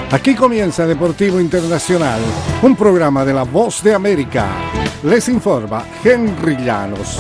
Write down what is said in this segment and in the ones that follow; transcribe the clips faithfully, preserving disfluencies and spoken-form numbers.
Aquí comienza Deportivo Internacional, un programa de La Voz de América. Les informa Henry Llanos.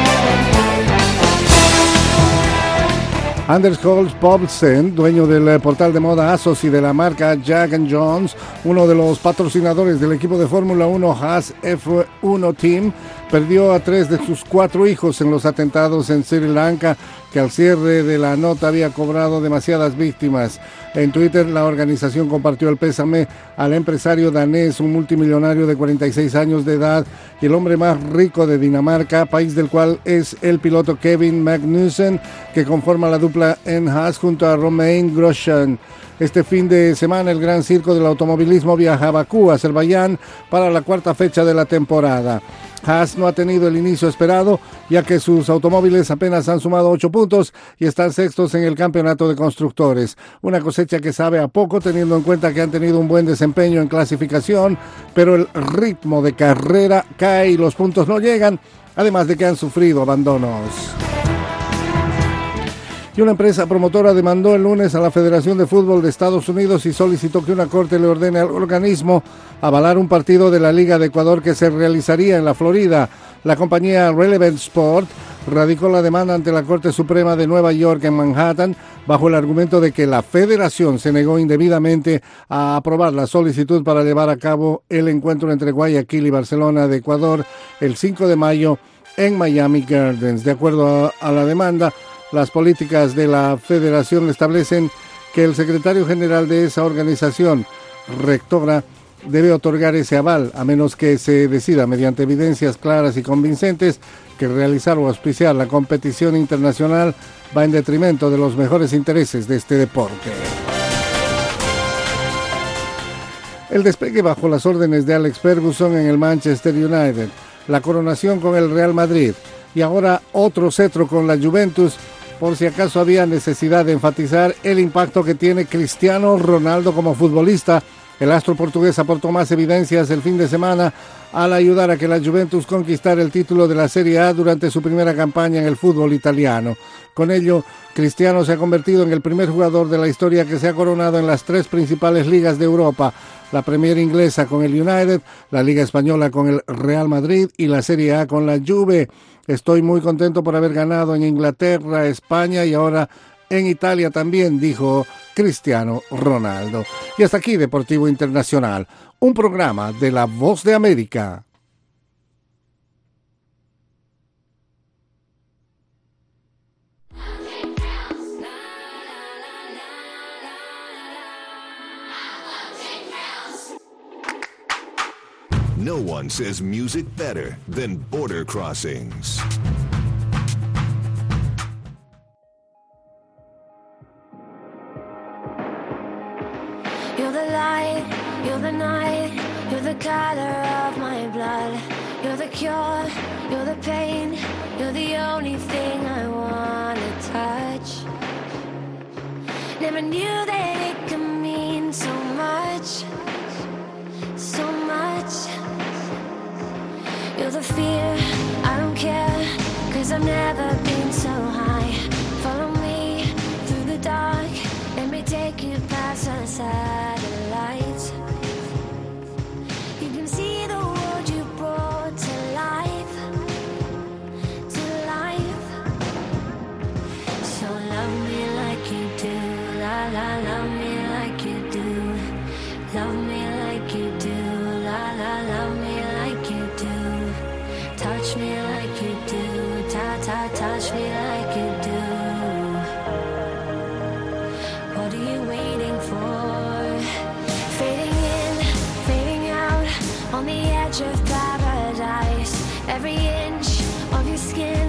Anders Holst Poulsen, dueño del portal de moda ASOS y de la marca Jack and Jones, uno de los patrocinadores del equipo de Fórmula uno Haas F uno Team, perdió a tres de sus cuatro hijos en los atentados en Sri Lanka, que al cierre de la nota había cobrado demasiadas víctimas. En Twitter, la organización compartió el pésame al empresario danés, un multimillonario de cuarenta y seis años de edad y el hombre más rico de Dinamarca, país del cual es el piloto Kevin Magnussen, que conforma la dupla en Haas junto a Romain Grosjean. Este fin de semana el Gran Circo del Automovilismo viaja a Bakú, Azerbaiyán, para la cuarta fecha de la temporada. Haas no ha tenido el inicio esperado, ya que sus automóviles apenas han sumado ocho puntos y están sextos en el campeonato de constructores. Una cosecha que sabe a poco, teniendo en cuenta que han tenido un buen desempeño en clasificación, pero el ritmo de carrera cae y los puntos no llegan, además de que han sufrido abandonos. Y una empresa promotora demandó el lunes a la Federación de Fútbol de Estados Unidos y solicitó que una corte le ordene al organismo avalar un partido de la Liga de Ecuador que se realizaría en la Florida. La compañía Relevant Sport radicó la demanda ante la Corte Suprema de Nueva York en Manhattan bajo el argumento de que la federación se negó indebidamente a aprobar la solicitud para llevar a cabo el encuentro entre Guayaquil y Barcelona de Ecuador el cinco de mayo en Miami Gardens. De acuerdo a, a la demanda, las políticas de la federación establecen que el secretario general de esa organización, rectora, debe otorgar ese aval, a menos que se decida mediante evidencias claras y convincentes que realizar o auspiciar la competición internacional va en detrimento de los mejores intereses de este deporte. El despegue bajo las órdenes de Alex Ferguson en el Manchester United, la coronación con el Real Madrid y ahora otro cetro con la Juventus, por si acaso había necesidad de enfatizar el impacto que tiene Cristiano Ronaldo como futbolista. El astro portugués aportó más evidencias el fin de semana al ayudar a que la Juventus conquistara el título de la Serie A durante su primera campaña en el fútbol italiano. Con ello, Cristiano se ha convertido en el primer jugador de la historia que se ha coronado en las tres principales ligas de Europa: la Premier inglesa con el United, la Liga española con el Real Madrid y la Serie A con la Juve. Estoy muy contento por haber ganado en Inglaterra, España y ahora en Italia también, dijo Cristiano Ronaldo. Y hasta aquí Deportivo Internacional, un programa de La Voz de América. No one says music better than Border Crossings. You're the light, you're the night, you're the color of my blood. You're the cure, you're the pain, you're the only thing I wanna touch. Never knew that it could mean so much, so much. You're the fear, I don't care, 'cause I've never been so high. Follow me through the dark, let me take you past the satellites. You can see the world you brought to life, to life. So love me like you do, la la, love me like you do. Love me like you do, la la, love me like you do. Touch me like you do, ta ta, touch me like you do. What are you waiting for? Fading in, fading out, on the edge of paradise. Every inch of your skin